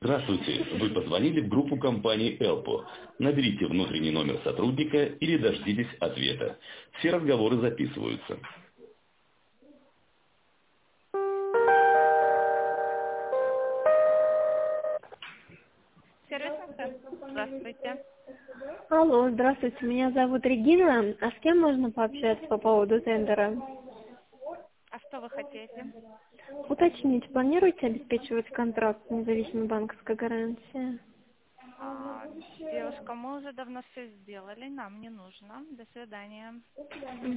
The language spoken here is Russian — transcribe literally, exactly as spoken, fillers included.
Здравствуйте, вы позвонили в группу компании Элпо. Наберите внутренний номер сотрудника или дождитесь ответа. Все разговоры записываются. Сервис-центр. Здравствуйте. Алло, здравствуйте, меня зовут Регина. А с кем можно пообщаться по поводу тендера? А что вы хотите? Уточнить, планируете обеспечивать контракт с независимой банковской гарантией? А, девушка, мы уже давно все сделали, нам не нужно. До свидания.